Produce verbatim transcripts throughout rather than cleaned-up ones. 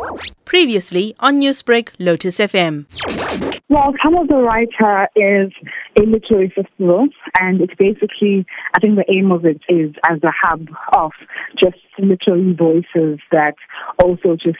Previously on Newsbreak, Lotus F M. Well, Tamo the Writer is a literary festival, and it's basically, I think the aim of it is as a hub of just literary voices that also just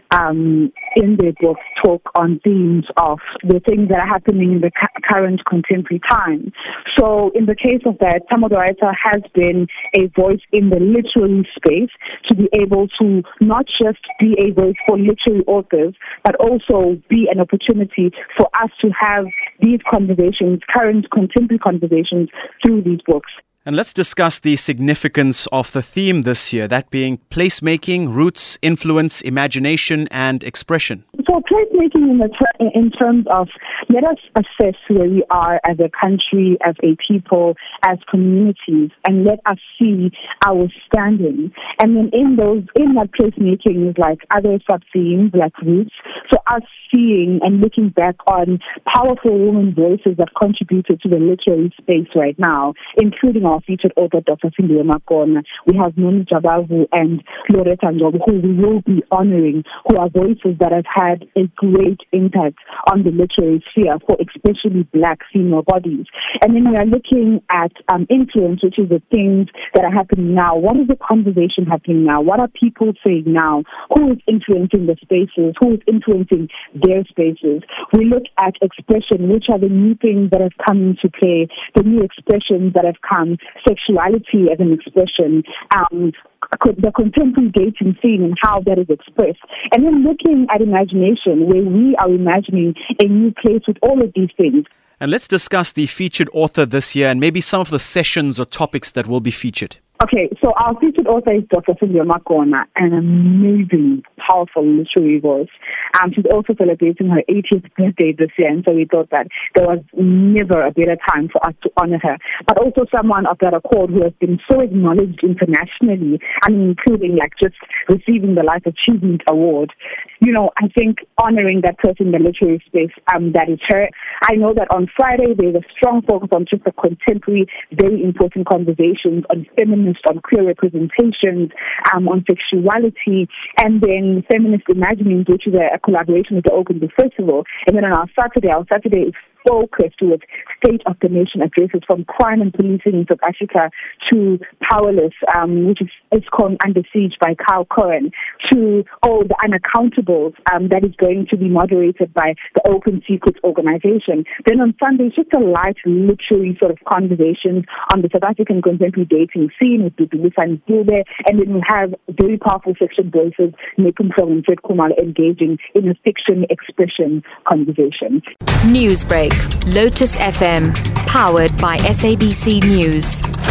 um, in their books talk on themes of the things that are happening in the cu- current contemporary time. So in the case of that, Tamo the Writer has been a voice in the literary space to be able to not just be a voice for literary authors, but also be an opportunity for us to have these conversations, current contemporary conversations, through these books. And let's discuss the significance of the theme this year, that being placemaking, roots, influence, imagination, and expression. So placemaking in, the ter- in terms of, let us assess where we are as a country, as a people, as communities, and let us see our standing. And then in those, in that placemaking is like other sub-themes like roots. So us seeing and looking back on powerful women voices that contributed to the literary space right now, including our featured author, Doctor Simbiwe Makona. We have Noni Jabavu and Loretta Njobo, who we will be honoring, who are voices that have had a great impact on the literary sphere for especially Black female bodies. And then we are looking at um, influence, which is the things that are happening now. What is the conversation happening now? What are people saying now? Who is influencing the spaces? Who is influencing their spaces? We look at expression, which are the new things that have come into play, the new expressions that have come, sexuality as an expression, um, the contemporary dating scene and how that is expressed. And then looking at imagination, where we are imagining a new place with all of these things. And let's discuss the featured author this year and maybe some of the sessions or topics that will be featured. Okay, so our featured author is Doctor Simbiwe Makona, an amazing, powerful literary voice. Um, she's also celebrating her eightieth birthday this year, and so we thought that there was never a better time for us to honor her. But also someone of that accord who has been so acknowledged internationally, I mean, including like just receiving the Life Achievement Award. You know, I think honoring that person in the literary space, um, that is her. I know that on Friday there's a strong focus on just the contemporary, very important conversations on feminism, on queer representations, um, on sexuality, and then feminist imaginings, which is a, a collaboration with the Open Book Festival. And then on our Saturday, our Saturday is focused towards State of the Nation addresses, from crime and policing in South Africa to Powerless, um, which is ISKCON Under Siege by Kyle Cohen, to oh the Unaccountables, um, that is going to be moderated by the Open Secrets organization. Then on Sunday, it's just a light literary sort of conversations on the South African contemporary dating scene with Dudubusa and Dube, and then we have very powerful fiction voices, Nikum and Fred Kumar, engaging in a fiction expression conversation. Newsbreak, Lotus F M, powered by S A B C News.